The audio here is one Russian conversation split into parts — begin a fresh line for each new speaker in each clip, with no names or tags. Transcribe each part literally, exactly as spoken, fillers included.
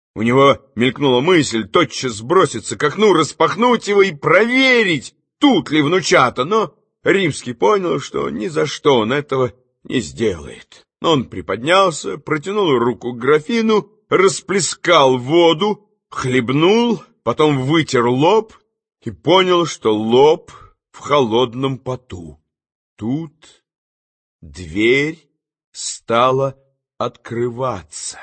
У него мелькнула мысль тотчас броситься к окну, распахнуть его и проверить, тут ли внучата, но Римский понял, что ни за что он этого не сделает. Он приподнялся, протянул руку к графину, расплескал воду, хлебнул, потом вытер лоб и понял, что лоб в холодном поту. Тут дверь стала открываться.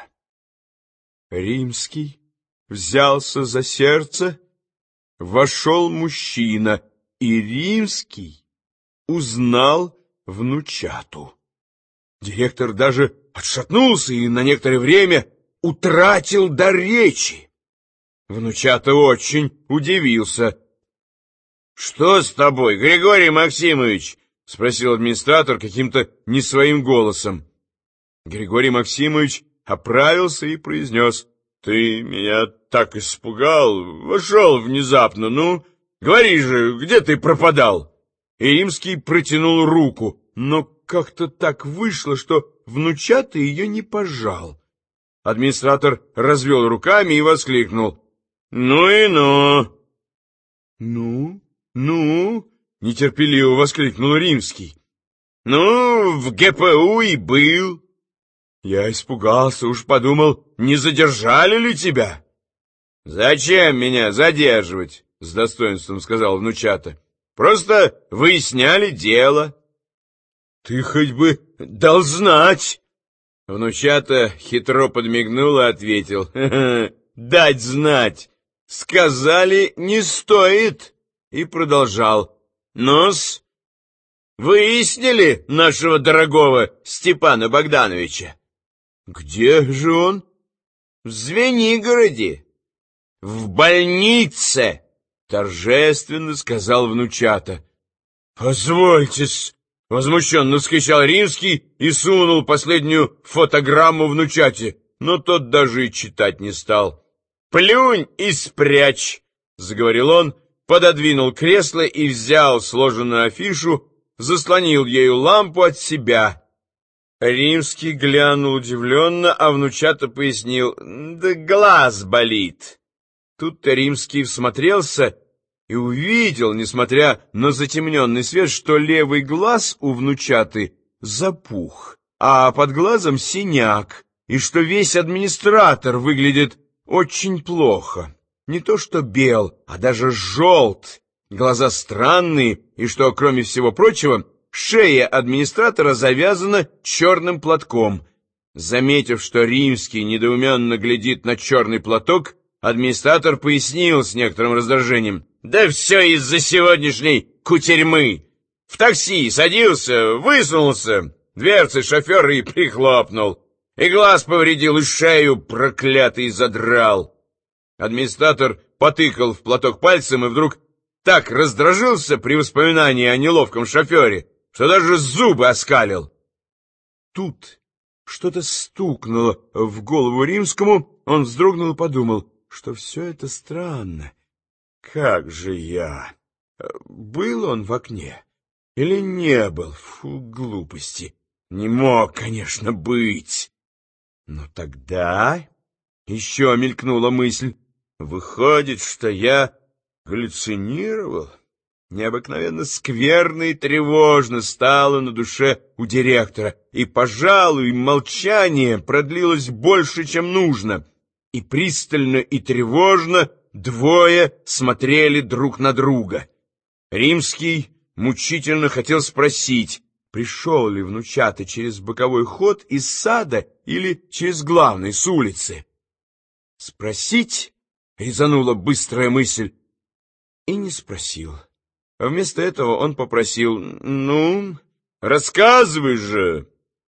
Римский взялся за сердце, вошел мужчина, и Римский узнал внучату. Директор даже отшатнулся и на некоторое время утратил дар речи. Внучата очень удивился. — Что с тобой, Григорий Максимович? — спросил администратор каким-то не своим голосом. Григорий Максимович оправился и произнес: — Ты меня так испугал, вошел внезапно, ну, говори же, где ты пропадал? И Римский протянул руку, но как-то так вышло, что внучата ее не пожал. Администратор развел руками и воскликнул: — Ну и ну! — Ну, ну, — нетерпеливо воскликнул Римский. — Ну, в ГПУ и был. Я испугался, уж подумал, не задержали ли тебя? — Зачем меня задерживать? — с достоинством сказал внучата. — Просто выясняли дело. — Ты хоть бы дал знать. Внучата хитро подмигнул и ответил: «Ха-ха, дать знать. Сказали, не стоит». И продолжал: «Ну-с, выяснили нашего дорогого Степана Богдановича?» «Где же он?» «В Звенигороде, в больнице», — торжественно сказал внучата. «Позвольте-с», — возмущенно вскричал Римский и сунул последнюю фотограмму внучате, но тот даже и читать не стал. «Плюнь и спрячь», — заговорил он, пододвинул кресло и взял сложенную афишу, заслонил ею лампу от себя. Римский глянул удивленно, а внучата пояснил: «Да глаз болит». Тут-то Римский всмотрелся и увидел, несмотря на затемненный свет, что левый глаз у внучаты запух, а под глазом синяк, и что весь администратор выглядит очень плохо. Не то что бел, а даже желт, глаза странные, и что, кроме всего прочего, шея администратора завязана черным платком. Заметив, что Римский недоуменно глядит на черный платок, администратор пояснил с некоторым раздражением: «Да все из-за сегодняшней кутерьмы. В такси садился, высунулся, дверцы шофера и прихлопнул. И глаз повредил, и шею проклятый задрал». Администратор потыкал в платок пальцем и вдруг так раздражился при воспоминании о неловком шофере, что даже зубы оскалил. Тут что-то стукнуло в голову Римскому, он вздрогнул и подумал, что все это странно. Как же я? Был он в окне или не был? Фу, глупости. Не мог, конечно, быть. Но тогда еще мелькнула мысль. Выходит, что я галлюцинировал? Необыкновенно скверно и тревожно стало на душе у директора, и, пожалуй, молчание продлилось больше, чем нужно, и пристально и тревожно двое смотрели друг на друга. Римский мучительно хотел спросить, пришел ли внучата через боковой ход из сада или через главный с улицы. Спросить резанула быстрая мысль, и не спросил. Вместо этого он попросил: «Ну, рассказывай же».